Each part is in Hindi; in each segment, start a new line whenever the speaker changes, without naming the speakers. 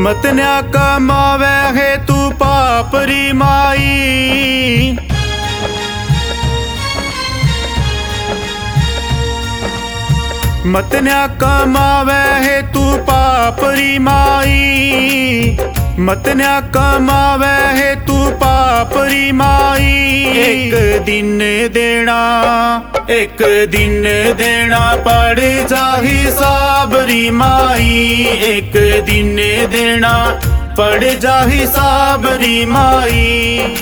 मत न्या कमावे है तू पाप री माई। मत न्या कमावे है तू पाप री माई। मत न्या कमावे है तू पाप री माई। एक दिन देना, एक दिन देना पड़ जाही साबरी माई। एक दिन देना पड़ जाही साबरी माई।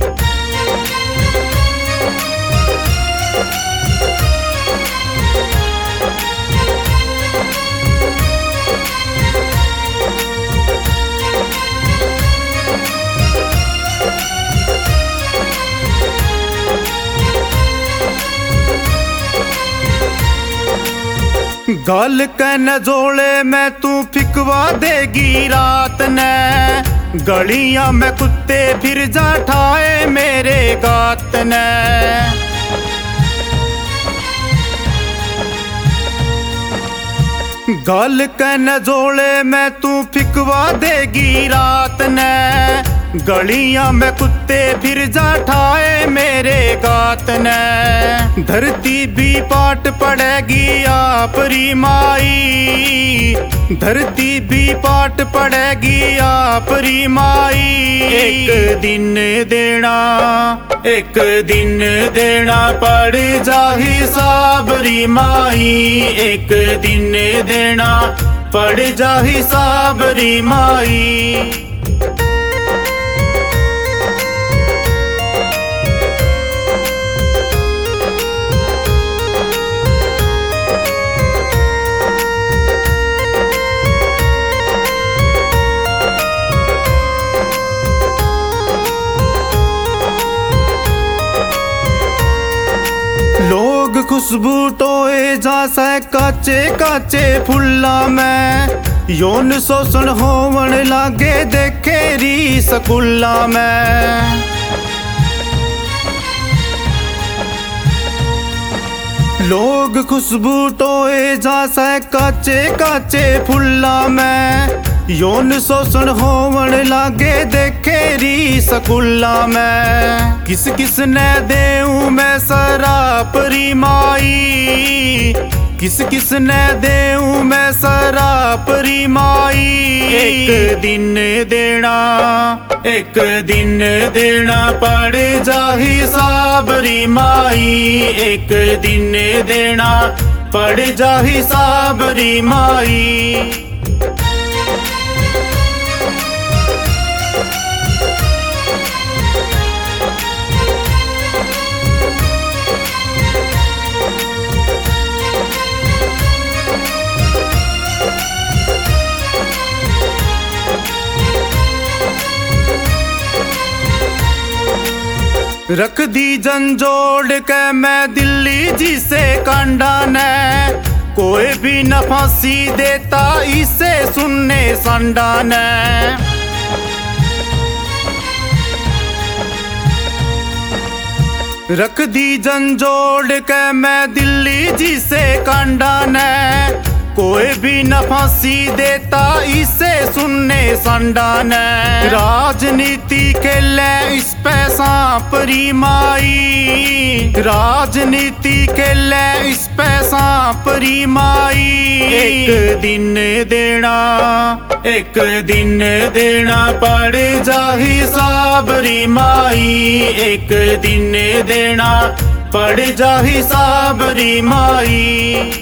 गल कन जोड़े में तू फिकवा देगी रात ने। गलियां में कुत्ते फिर जा ठाए मेरे गात ने। गल कन जोड़े में तू फिकवा देगी रात ने। गलियां में कुत्ते फिर जा ठाए मेरे गात ने। धरती भी पाट पड़ेगी आपरी माई। धरती भी पाट पड़ेगी आपरी माई। एक दिन देना, एक दिन देना पड़ जाही साबरी माई। एक दिन देना पड़ जाही साबरी माई। लोग खुशबू टोए जासे काचे काचे फुल्ला में। यौन शोषण होवन लागे देखे री स्कूला में। लोग खुशबू टोए जासे काचे काचे फुल्ला में। यौन शोषण होवन लागे देखे री स्कूला में। किस किस ने देऊं मैं सरापरी माई। किस किस ने देऊं मैं सरापरी माई। एक दिन देना, एक दिन देना पड़ जाही साबरी माई। एक दिन देना पड़ जाही साबरी माई। रख दी जंजोड़ के मैं दिल्ली जी से कांडा ने। कोई भी न फांसी देता इसे सुनने संडा ने। रख दी जंजोड़ के मैं दिल्ली जी से कांडा ने। कोई भी न फांसी देता इसे सुनने संडा ने। राजनीति के ले इस पे सांपरी माई। राजनीति के ले इस पे सांपरी माई। एक दिन देना, एक दिन देना पड़ जाही साबरी माई। एक दिन देना पड़ जाही साबरी माई।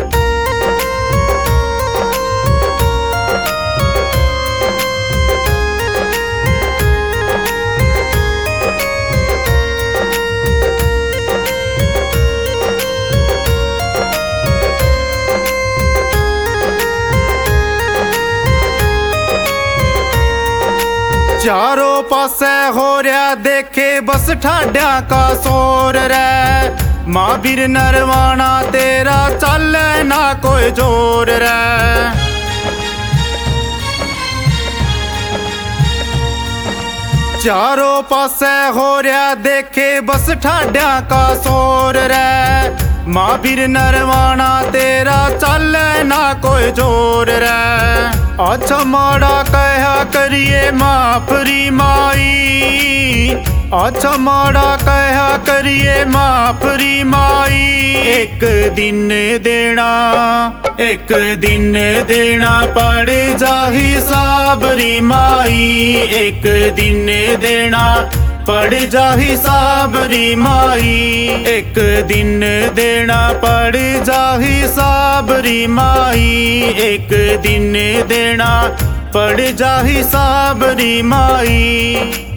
चारों पासे हो रहा देखे बस ठाड्या का शोर रे। महावीर नरवाना तेरा चले ना कोई जोर रे। चारों पासे हो रहा देखे बस ठाड्या का शोर रे। मां बिर नरवाना तेरा चले ना कोई जोर रे। अच्छा माड़ा कहा करिए माफरी माई, अच्छा माड़ा कहा करिए माफरी माई। एक दिन देना पड़ जाही साबरी माई, एक दिन देना पड़ जाही साबरी माई, एक दिन देना पड़ जाही साबरी माई, एक दिन देना पड़ जाही साबरी माई।